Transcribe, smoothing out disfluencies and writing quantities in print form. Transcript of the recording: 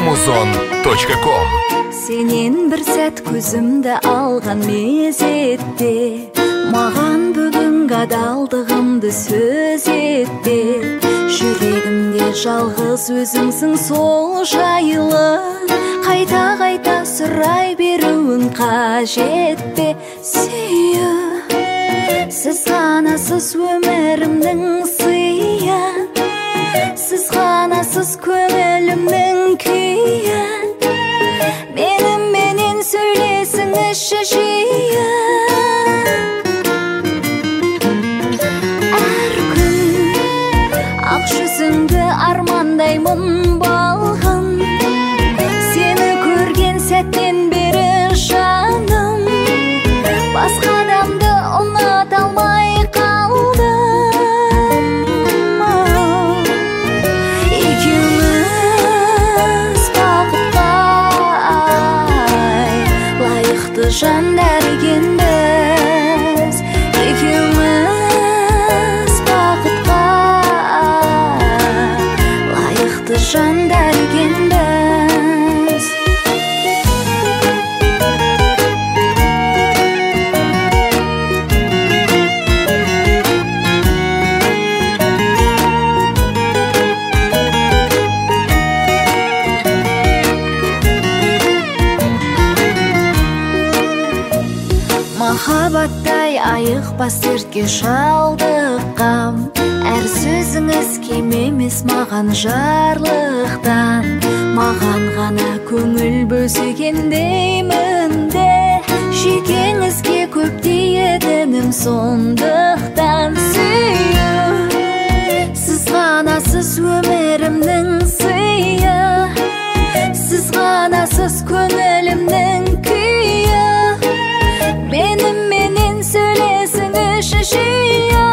amazon.com. Сенен бір сәт көзімді алған мезетте, маған бүгін адалдығымды сөз етте. Жүрегімде жалғыз өзіңсің сол жайлы, қайта сұрай беруің қажет пе? Сүйі, сіз ғанасыз өмірімнің сыйы, сіз ғанасыз көңілімнің күйі. Меніменен сөйлесіңізші жиі. Әр күн ақ жүзіңді армандаймын балғын, сені көрген сәттен бері жаным басқа адамды ұната алмай қалдым. Екеуміз бақытқа лайықты жандар екенбіз. Екеуміз бақытқа лайықты жандар екенбіз. Махаббаттай айықпас дертке шалдыққам, әр сөзіңіз кем емес маған жарлықтан. Маған ғана көңіл бөлсеген деймін де, жекеңізге көп дейдінім сондықтан. Сүйі, сіз ғанасыз өмірімнің сыйы, сіз ғанасыз көңілімнің күйі. Меніменен сөйлесіңізші жиі.